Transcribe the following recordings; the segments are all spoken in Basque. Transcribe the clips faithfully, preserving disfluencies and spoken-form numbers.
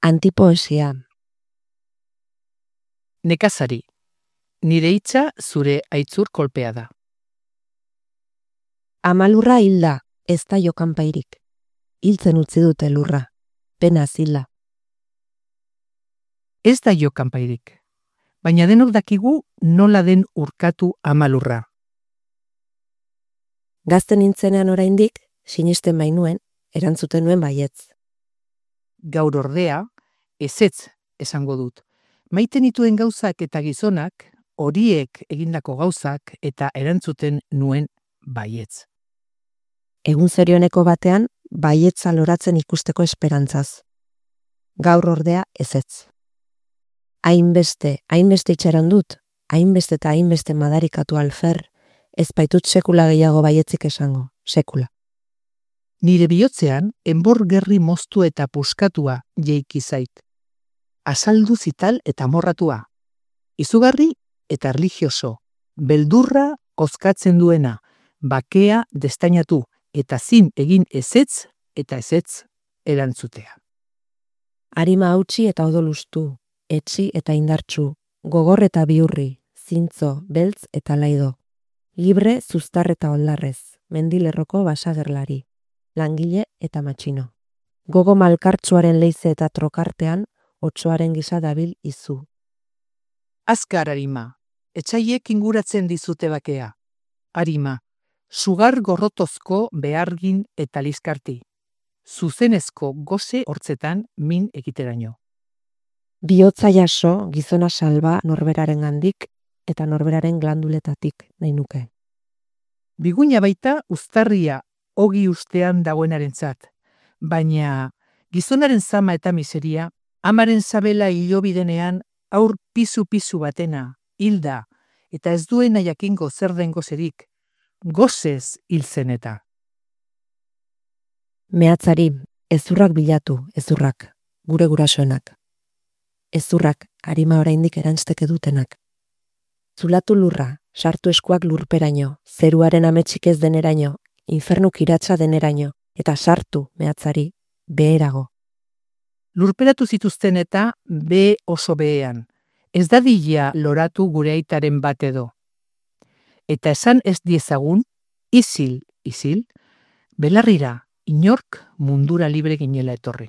Antipoesia. Nekazari. Nire hitza zure aitzur kolpea da. Ama lurra hilda, ez da jokanpairik. Hiltzen utzi dute lurra, penaz hilda. Ez da jo kanpairik, baina denok dakigu nola den urkatu ama lurra. Gazte nintzenean oraindik, sinisten bainuen, erantzuten nuen baietz. Gaur ordea, ezetz esango dut. Maite nituen gauzak eta gizonak, horiek egindako gauzak eta erantzuten nuen baietz. Egun zerioneko batean, baietza loratzen ikusteko esperantzaz. Gaur ordea ezetz. Hainbeste, hainbeste itxaron dut, hainbeste eta hainbeste madarikatu alfer, ez baitut sekula gehiago baietzik esango, sekula. Nire bihotzean, enbor gerri moztu eta puskatua jeiki zait. Azaldu zital eta morratua. Izugarri eta erlijioso. Beldurra ozkatzen duena. Bakea destainatu eta zin egin ezetz eta ezetz erantzutea. Arima hautsi eta odolustu, etxi eta indartsu, gogor eta biurri, zintzo, beltz eta laido. Libre, zuztar eta oldarrez, mendilerroko basagerlari, langile eta matxino. Gogo malkartsuaren leize eta trokartean, otsoaren gisa dabil izu. Azkar, Arima, etxaiek inguratzen dizute bakea. Arima, sugar gorrotozko behargin eta liskarti. Zuzenezko goze hortzetan min egiteraino. Bihotza jaso, gizona salba norberaren gandik eta norberaren glanduletatik nahi nuke. Biguina baita uztarria ogi ustean dagoenarentzat, baina gizonaren zama eta miseria, amaren zabela hilobidenean aur pisu-pisu batena, hilda, eta ez duena jakingo zer den gozerik, gozez hiltzen eta. Mehatzari, ezurrak bilatu, ezurrak, gure gurasoenak. Ezurrak, arima oraindik erantzteke dutenak. Zulatu lurra, sartu eskuak lurperaino, zeruaren ametsik ez deneraino, infernu kiratsa deneraino, eta sartu, mehatzari, beherago. Lurperatu zituzten eta be oso behean. Ez dadila loratu gure aitaren bat edo. Eta esan ez diezagun, isil, isil, belarrira, inork mundura libre ginela etorri.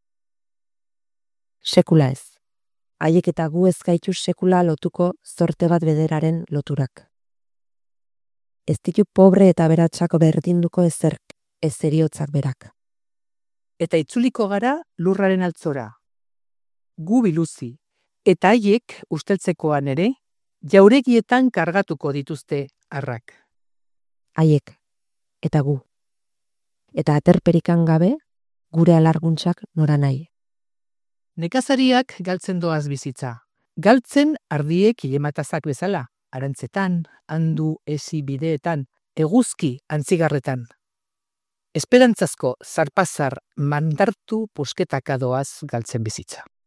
Sekula ez. Haiek eta gu ez gaitu sekula lotuko zorte bat bederaren loturak. Ez ditu pobre eta beratxako berdinduko ezerk, ez eriotzak berak. Eta itzuliko gara lurraren altzora. Gu biluzi, eta haiek usteltzekoan ere, jauregietan kargatuko dituzte arrak. Haiek, eta gu. Eta aterperikan gabe, gure alarguntzak nora nahi. Nekazariak galtzen doaz bizitza. Galtzen ardiek ilematazak bezala, arantzetan, handu ezi bideetan, eguzki antzigarretan. Esperantzazko zarpazar mandartu pusketaka doaz galtzen bizitza.